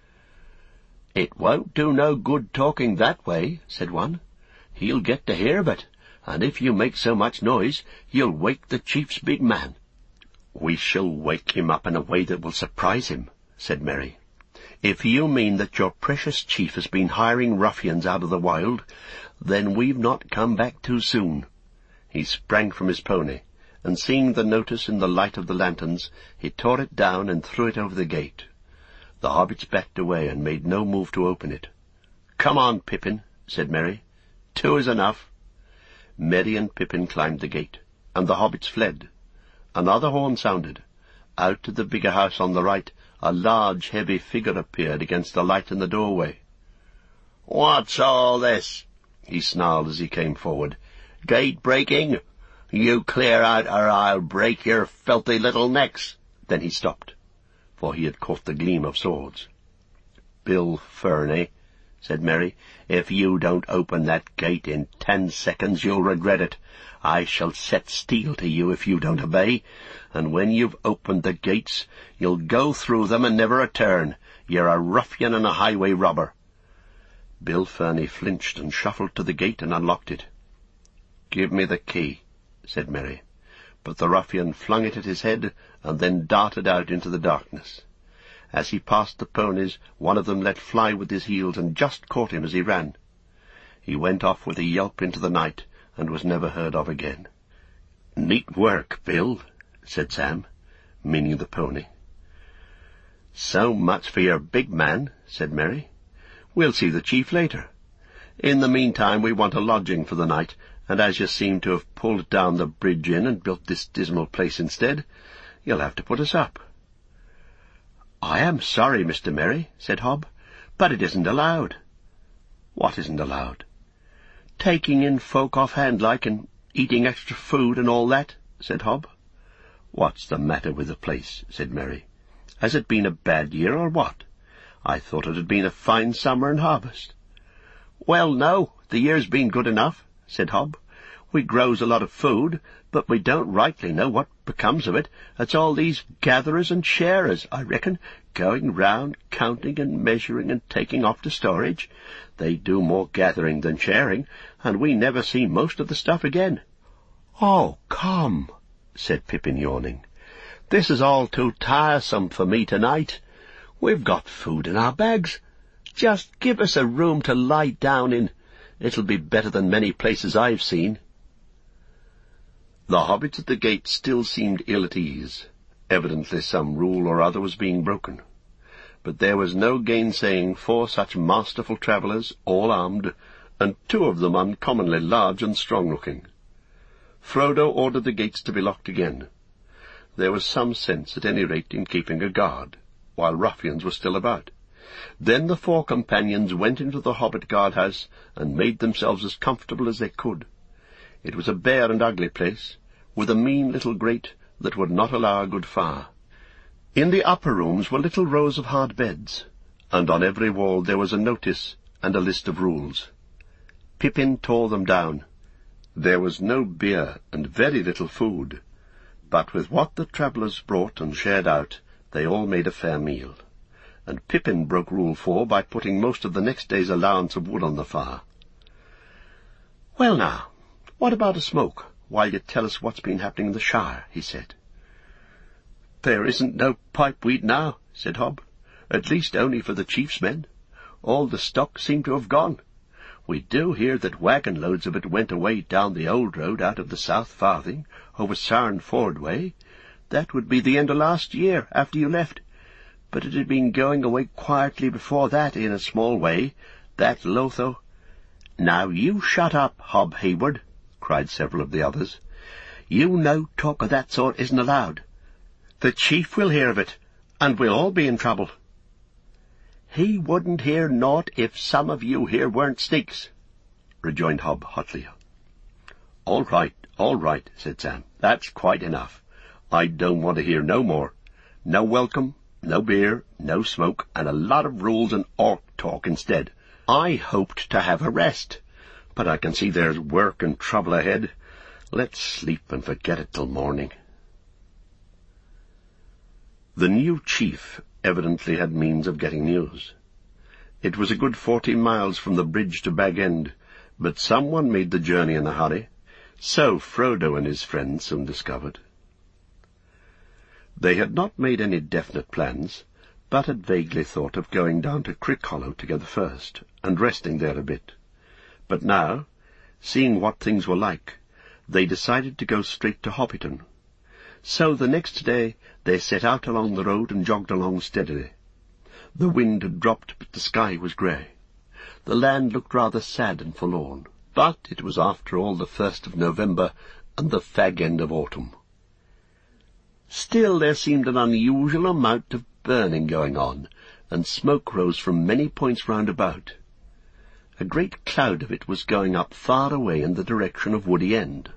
"It won't do no good talking that way," said one. "He'll get to hear of it, and if you make so much noise, you'll wake the chief's big man." "We shall wake him up in a way that will surprise him," said Merry. "If you mean that your precious chief has been hiring ruffians out of the wild, then we've not come back too soon." He sprang from his pony, and seeing the notice in the light of the lanterns, he tore it down and threw it over the gate. The hobbits backed away and made no move to open it. "Come on, Pippin," said Merry. "Two is enough." Merry and Pippin climbed the gate, and the hobbits fled. Another horn sounded. Out of the bigger house on the right, a large, heavy figure appeared against the light in the doorway. "What's all this?" he snarled as he came forward. "Gate breaking? You clear out, or I'll break your filthy little necks." Then he stopped, for he had caught the gleam of swords. "Bill Ferny," said Merry, "if you don't open that gate in 10 seconds you'll regret it. I shall set steel to you if you don't obey, and when you've opened the gates, you'll go through them and never return. You're a ruffian and a highway robber." Bill Ferny flinched and shuffled to the gate and unlocked it. "Give me the key," said Merry, but the ruffian flung it at his head and then darted out into the darkness. As he passed the ponies, one of them let fly with his heels and just caught him as he ran. He went off with a yelp into the night and was never heard of again. "Neat work, Bill," said Sam, meaning the pony. "So much for your big man," said Merry. "We'll see the chief later. In the meantime we want a lodging for the night, and as you seem to have pulled down the bridge inn and built this dismal place instead, you'll have to put us up." "I am sorry, Mr. Merry," said Hob, "but it isn't allowed." "What isn't allowed?" "Taking in folk off-hand like, and eating extra food and all that," said Hob. "What's the matter with the place?" said Merry. "Has it been a bad year, or what? I thought it had been a fine summer and harvest." "Well, no, the year's been good enough," said Hob. We grows a lot of food, but we don't rightly know what becomes of it. It's all these gatherers and sharers, I reckon, going round counting and measuring and taking off to storage. They do more gathering than sharing, and we never see most of the stuff again." "Oh, come," said Pippin, yawning. "This is all too tiresome for me tonight. We've got food in our bags. Just give us a room to lie down in. It'll be better than many places I've seen." The hobbits at the gate still seemed ill at ease. Evidently some rule or other was being broken. But there was no gainsaying 4 such masterful travellers, all armed, and 2 of them uncommonly large and strong-looking. Frodo ordered the gates to be locked again. There was some sense, at any rate, in keeping a guard, while ruffians were still about. Then the 4 companions went into the hobbit guardhouse and made themselves as comfortable as they could. It was a bare and ugly place, with a mean little grate that would not allow a good fire. In the upper rooms were little rows of hard beds, and on every wall there was a notice and a list of rules. Pippin tore them down. There was no beer and very little food, but with what the travellers brought and shared out, they all made a fair meal, and Pippin broke Rule 4 by putting most of the next day's allowance of wood on the fire. "Well now, what about a smoke, while you tell us what's been happening in the Shire?" he said. "There isn't no pipe-weed now," said Hob. "At least only for the chief's men. All the stock seemed to have gone. We do hear that waggon-loads of it went away down the old road out of the South Farthing, over Sarn Ford way. That would be the end of last year, after you left. But it had been going away quietly before that, in a small way, that Lotho—" "Now you shut up, Hob Hayward," cried several of the others. "You know talk of that sort isn't allowed. The chief will hear of it, and we'll all be in trouble." "He wouldn't hear naught if some of you here weren't sneaks," rejoined Hob hotly. All right," said Sam. "That's quite enough. I don't want to hear no more. No welcome, no beer, no smoke, and a lot of rules and orc talk instead. I hoped to have a rest, but I can see there's work and trouble ahead. Let's sleep and forget it till morning." The new chief evidently had means of getting news. It was a good 40 miles from the bridge to Bag End, but someone made the journey in a hurry, so Frodo and his friends soon discovered. They had not made any definite plans, but had vaguely thought of going down to Crickhollow together first, and resting there a bit. But now, seeing what things were like, they decided to go straight to Hobbiton. So the next day they set out along the road and jogged along steadily. The wind had dropped, but the sky was grey. The land looked rather sad and forlorn, but it was after all the 1st of November and the fag end of autumn. Still there seemed an unusual amount of burning going on, and smoke rose from many points round about. A great cloud of it was going up far away in the direction of Woody End.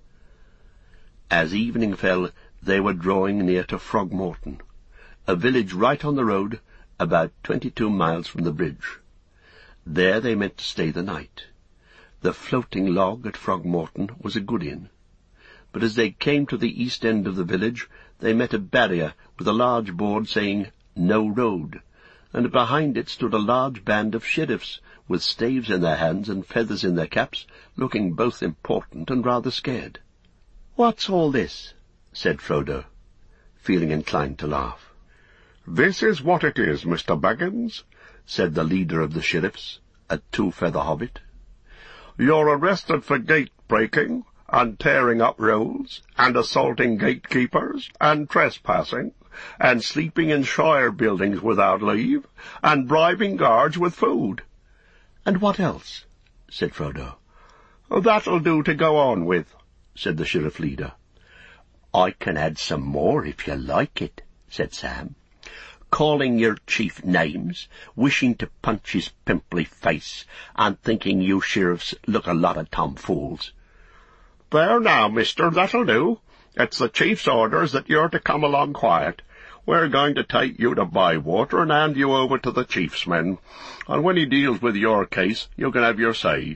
As evening fell, they were drawing near to Frogmorton, a village right on the road, about 22 miles from the bridge. There they meant to stay the night. The Floating Log at Frogmorton was a good inn. But as they came to the east end of the village, they met a barrier with a large board saying, "No Road," and behind it stood a large band of sheriffs, with staves in their hands and feathers in their caps, looking both important and rather scared. "What's all this?" said Frodo, feeling inclined to laugh. "This is what it is, Mr. Baggins," said the leader of the sheriffs, a 2-feather hobbit. "You're arrested for gate-breaking, and tearing up rules, and assaulting gatekeepers, and trespassing, and sleeping in shire buildings without leave, and bribing guards with food." "And what else?" said Frodo. "That'll do to go on with," said the sheriff leader. "I can add some more if you like it," said Sam. "Calling your chief names, wishing to punch his pimply face, and thinking you sheriffs look a lot of tomfools." "There now, mister, that'll do. It's the chief's orders that you're to come along quiet. We're going to take you to Bywater and hand you over to the chief's men, and when he deals with your case, you can have your say.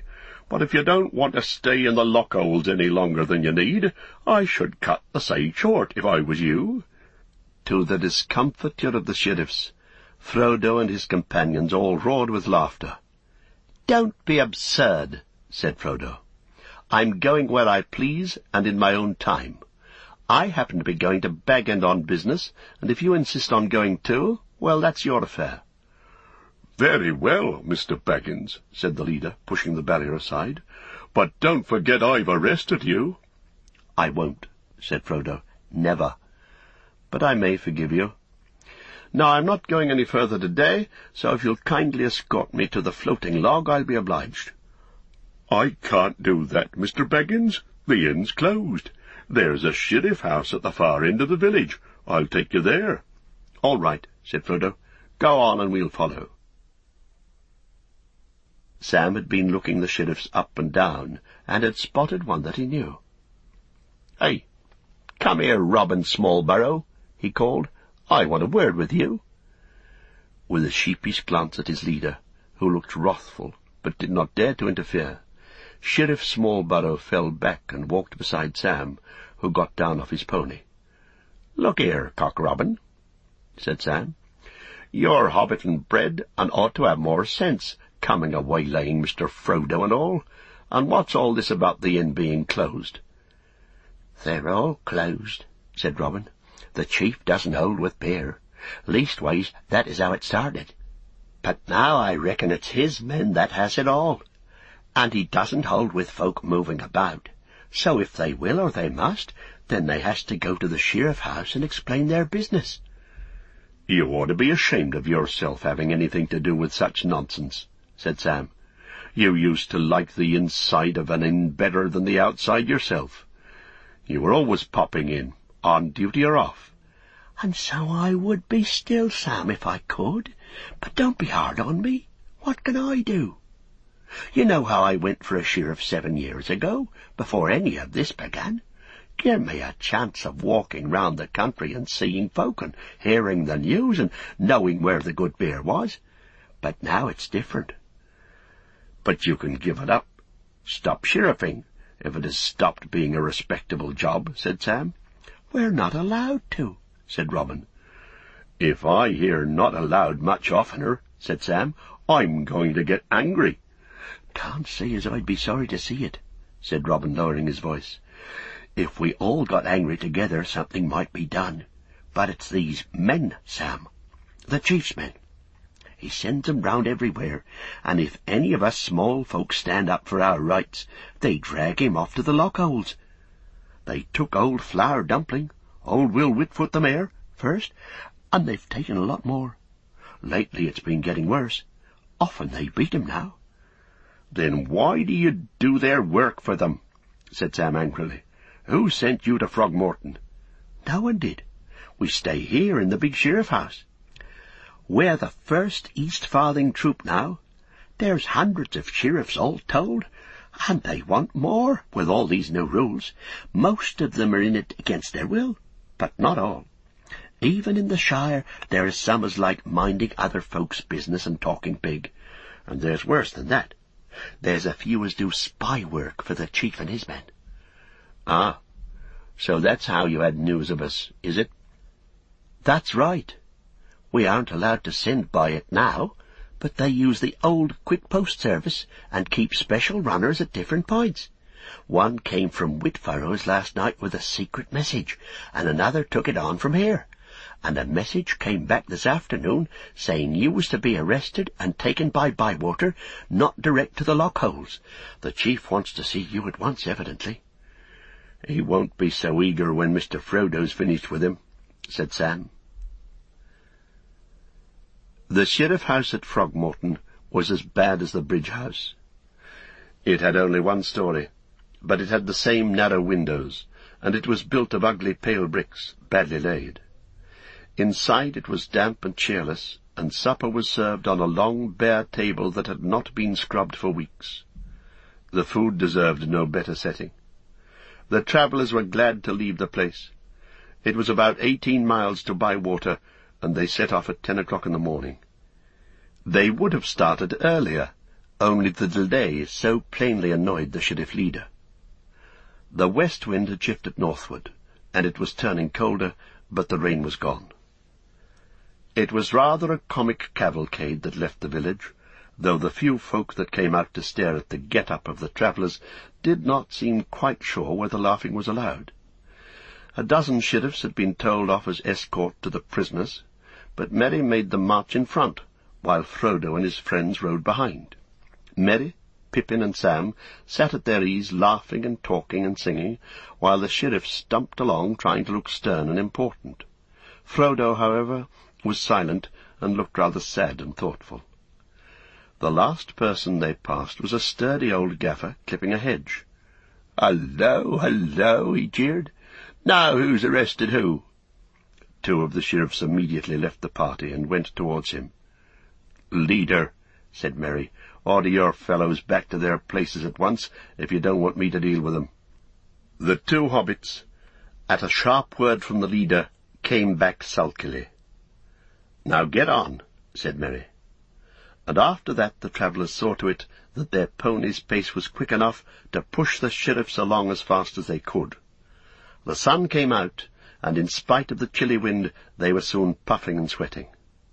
But if you don't want to stay in the lockholes any longer than you need, I should cut the side short if I was you." To the discomfiture of the sheriffs, Frodo and his companions all roared with laughter. "Don't be absurd," said Frodo. "I'm going where I please and in my own time. I happen to be going to Bag End on business, and if you insist on going too, well, that's your affair." "Very well, Mr. Baggins," said the leader, pushing the barrier aside. "But don't forget I've arrested you." "I won't," said Frodo. "Never. But I may forgive you. Now, I'm not going any further today, so if you'll kindly escort me to the floating log, I'll be obliged." "I can't do that, Mr. Baggins. The inn's closed. There's a sheriff house at the far end of the village. I'll take you there." "All right," said Frodo. "Go on, and we'll follow." Sam had been looking the sheriffs up and down, and had spotted one that he knew. "Hey, come here, Robin Smallburrow," he called. "I want a word with you." With a sheepish glance at his leader, who looked wrathful, but did not dare to interfere, Sheriff Smallburrow fell back and walked beside Sam, who got down off his pony. "Look here, Cock Robin," said Sam. "You're Hobbiton bred, and ought to have more sense, coming a waylaying Mr. Frodo and all. And what's all this about the inn being closed?" "They're all closed," said Robin. "The chief doesn't hold with beer. Leastways, that is how it started. But now I reckon it's his men that has it all. And he doesn't hold with folk moving about. So if they will or they must, then they has to go to the sheriff house and explain their business." "You ought to be ashamed of yourself having anything to do with such nonsense," said Sam. "You used to like the inside of an inn better than the outside yourself. You were always popping in, on duty or off." "And so I would be still, Sam, if I could. But don't be hard on me. What can I do? You know how I went for a sheriff 7 years ago, before any of this began. Give me a chance of walking round the country and seeing folk and hearing the news and knowing where the good beer was. But now it's different." "But you can give it up. Stop sheriffing, if it has stopped being a respectable job," said Sam. "We're not allowed to," said Robin. "If I hear not allowed much oftener," said Sam, "I'm going to get angry." "Can't say as I'd be sorry to see it," said Robin, lowering his voice. "If we all got angry together, something might be done. But it's these men, Sam, the chief's men. He sends 'em round everywhere, and if any of us small folks stand up for our rights, they drag him off to the lockholes. They took old Flower Dumpling, old Will Whitfoot the mayor, first, and they've taken a lot more. Lately it's been getting worse. Often they beat him now." "Then why do you do their work for them?" said Sam angrily. "Who sent you to Frogmorton?" "No one did. We stay here in the big sheriff house. We're the 1st East Farthing troop now. There's hundreds of sheriffs all told, and they want more with all these new rules. Most of them are in it against their will, but not all. Even in the Shire there is some as like minding other folks' business and talking big. And there's worse than that. There's a few as do spy work for the chief and his men." "Ah, so that's how you had news of us, is it?" "That's right. We aren't allowed to send by it now, but they use the old quick post service and keep special runners at different points. One came from Whitfurrows last night with a secret message, and another took it on from here. And a message came back this afternoon saying you was to be arrested and taken by Bywater, not direct to the lockholes. The chief wants to see you at once, evidently." "He won't be so eager when Mr. Frodo's finished with him," said Sam. The sheriff house at Frogmorton was as bad as the bridge house. It had only one story, but it had the same narrow windows, and it was built of ugly pale bricks, badly laid. Inside it was damp and cheerless, and supper was served on a long bare table that had not been scrubbed for weeks. The food deserved no better setting. The travellers were glad to leave the place. It was about 18 miles to Bywater, and they set off at 10 o'clock in the morning. They would have started earlier, only the delay so plainly annoyed the sheriff leader. The west wind had shifted northward, and it was turning colder, but the rain was gone. It was rather a comic cavalcade that left the village, though the few folk that came out to stare at the get-up of the travellers did not seem quite sure whether laughing was allowed. A dozen sheriffs had been told off as escort to the prisoners, but Merry made them march in front, while Frodo and his friends rode behind. Merry, Pippin, and Sam sat at their ease, laughing and talking and singing, while the sheriff stumped along, trying to look stern and important. Frodo, however, was silent and looked rather sad and thoughtful. The last person they passed was a sturdy old gaffer clipping a hedge. "Hullo, hullo," he jeered. "Now who's arrested who?" Two of the sheriffs immediately left the party and went towards him. "Leader," said Merry, "order your fellows back to their places at once, if you don't want me to deal with them." The two hobbits, at a sharp word from the leader, came back sulkily. "Now get on," said Merry. And after that the travellers saw to it that their ponies' pace was quick enough to push the sheriffs along as fast as they could. The sun came out, and in spite of the chilly wind they were soon puffing and sweating.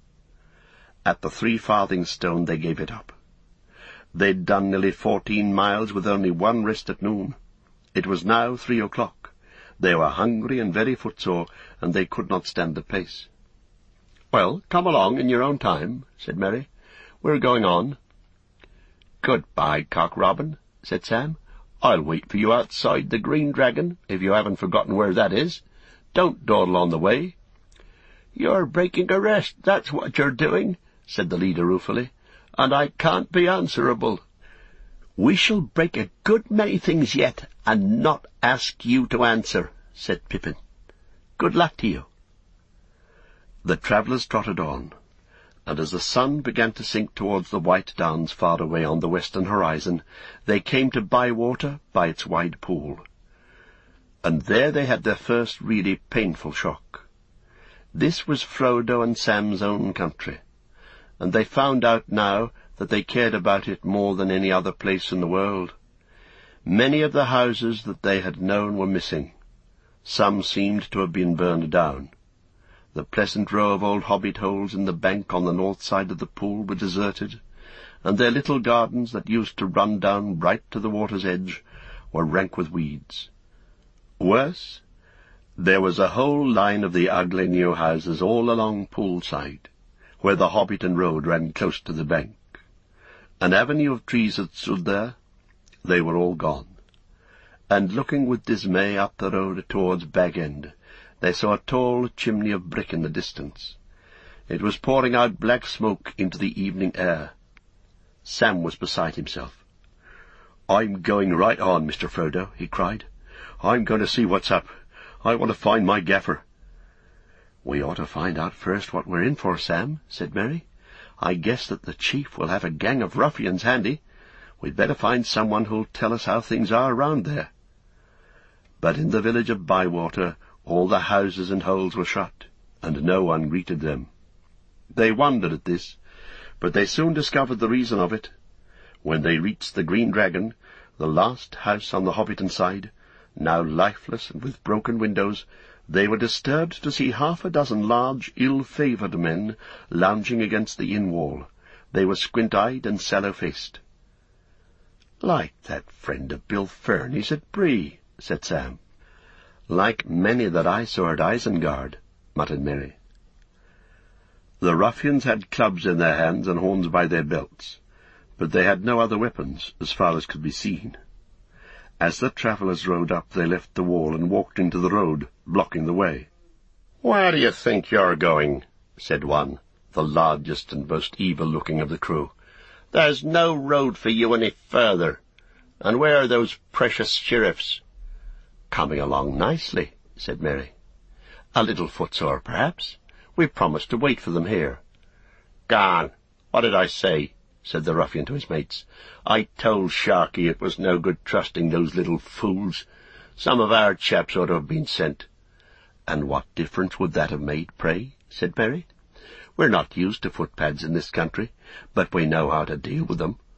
At the 3 farthing stone they gave it up. They'd done nearly 14 miles with only one rest at noon. It was now 3 o'clock. They were hungry and very footsore, and they could not stand the pace. "Well, come along in your own time," said Merry. "We're going on." "Goodbye, Cock Robin," said Sam. "I'll wait for you outside the Green Dragon, if you haven't forgotten where that is. Don't dawdle on the way." "You're breaking a rest, that's what you're doing," said the leader ruefully, "and I can't be answerable." "We shall break a good many things yet, and not ask you to answer," said Pippin. "Good luck to you." The travellers trotted on, and as the sun began to sink towards the white downs far away on the western horizon, they came to Bywater by its wide pool. And there they had their first really painful shock. This was Frodo and Sam's own country, and they found out now that they cared about it more than any other place in the world. Many of the houses that they had known were missing. Some seemed to have been burned down. The pleasant row of old hobbit holes in the bank on the north side of the pool were deserted, and their little gardens that used to run down right to the water's edge were rank with weeds. Worse, there was a whole line of the ugly new houses all along poolside, where the Hobbiton road ran close to the bank. An avenue of trees had stood there. They were all gone. And looking with dismay up the road towards Bag End, they saw a tall chimney of brick in the distance. It was pouring out black smoke into the evening air. Sam was beside himself. "I'm going right on, Mr. Frodo," he cried. "I'm going to see what's up. I want to find my gaffer." "We ought to find out first what we're in for, Sam," said Merry. "I guess that the chief will have a gang of ruffians handy. We'd better find someone who'll tell us how things are round there." But in the village of Bywater all the houses and holes were shut, and no one greeted them. They wondered at this, but they soon discovered the reason of it. When they reached the Green Dragon, the last house on the Hobbiton side, now lifeless and with broken windows, they were disturbed to see 6 large, ill-favoured men lounging against the inn wall. They were squint-eyed and sallow-faced. "Like that friend of Bill Ferny's at Bree," said Sam. "Like many that I saw at Isengard," muttered Merry. The ruffians had clubs in their hands and horns by their belts, but they had no other weapons, as far as could be seen. As the travellers rode up, they left the wall and walked into the road, blocking the way. "Where do you think you're going?" said one, the largest and most evil-looking of the crew. "There's no road for you any further. And where are those precious sheriffs?" "Coming along nicely," said Merry. "A little footsore, perhaps. We promised to wait for them here." "Gone! What did I say?" said the ruffian to his mates. "I told Sharkey it was no good trusting those little fools. Some of our chaps ought to have been sent." "And what difference would that have made, pray?" said Merry. "We're not used to footpads in this country, but we know how to deal with them."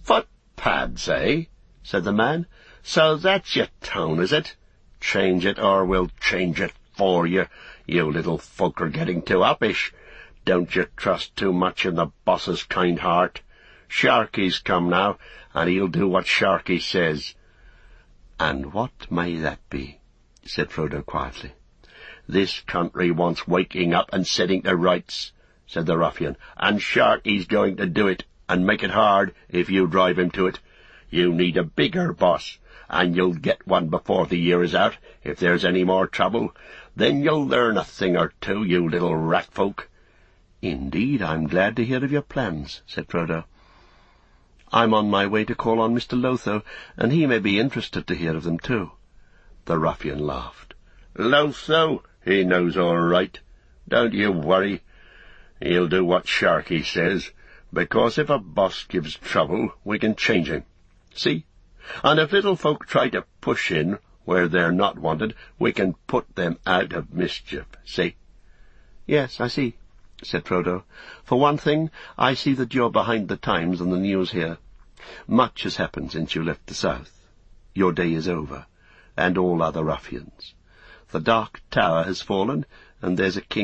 "Footpads, eh?" said the man. "So that's your tone, is it? Change it, or we'll change it for you. You little folk are getting too uppish. Don't you trust too much in the boss's kind heart. Sharky's come now, and he'll do what Sharky says." "And what may that be?" said Frodo quietly. "This country wants waking up and setting to rights," said the ruffian, "and Sharky's going to do it, and make it hard if you drive him to it. You need a bigger boss, and you'll get one before the year is out, if there's any more trouble. Then you'll learn a thing or two, you little rat folk." "Indeed, I'm glad to hear of your plans," said Frodo. "I'm on my way to call on Mr. Lotho, and he may be interested to hear of them too." The ruffian laughed. "Lotho? He knows all right. Don't you worry. He'll do what Sharky says, because if a boss gives trouble, we can change him. See? And if little folk try to push in where they're not wanted, we can put them out of mischief. See?" "Yes, I see," said Frodo. "For one thing, I see that you're behind the times and the news here. Much has happened since you left the south. Your day is over, and all other ruffians. The Dark Tower has fallen, and there's a king